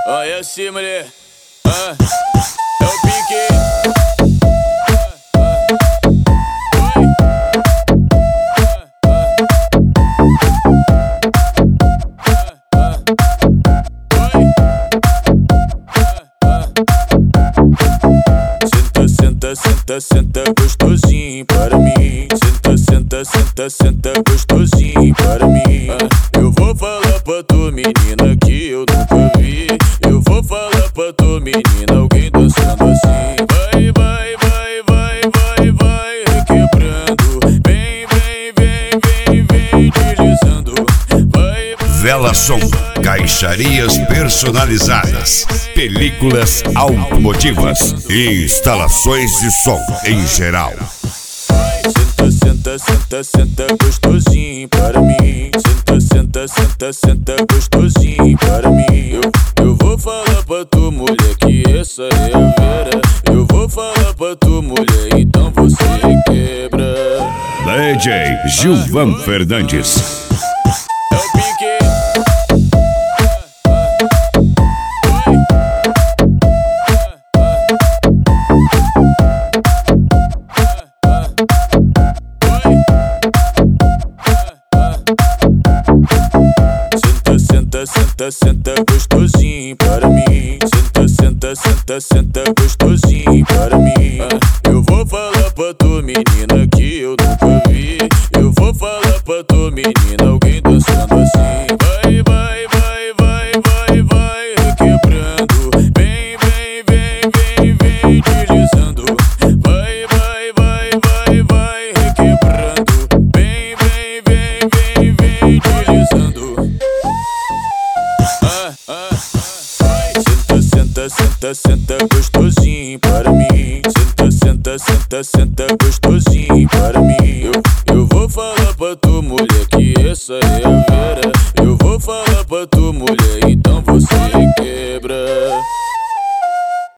Olha assim, mulher. É o pique. Senta, senta, senta gostosinho para mim. Senta, senta, senta, senta gostosinho para mim. Eu vou falar pra tua menina que eu nunca vi. Eu vou falar pra tua menina alguém dançando assim. Vai, vai, vai, vai, vai, vai requebrando. Vem, vem, vem, vem, vem deslizando. Vai, vai, Vela Som, caixarias personalizadas, películas automotivas e instalações de som em geral. Senta, senta, senta, senta gostosinho para mim. Senta, senta, senta, senta gostosinho para mim. Eu vou falar pra tua mulher que essa é a Vera. Eu vou falar pra tua mulher, então você quebra. DJ Gilvan Fernandes. É o pique. Senta, senta, senta gostosinho para mim. Senta, senta, senta, senta gostosinho para mim. Eu vou falar pra tua menina que eu nunca vi. Eu vou falar pra tua menina alguém dançando assim. Vai, vai, vai, vai, vai, vai requebrando. Vem, vem, vem, vem, vem deslizando. Vai, vai, vai, vai, vai requebrando. Vem, vem, vem, vem, vem deslizando. Senta, senta, senta gostosinho para mim. Senta, senta, senta, senta gostosinho para mim. Eu vou falar pra tua mulher que essa é a Vera. Eu vou falar pra tua mulher.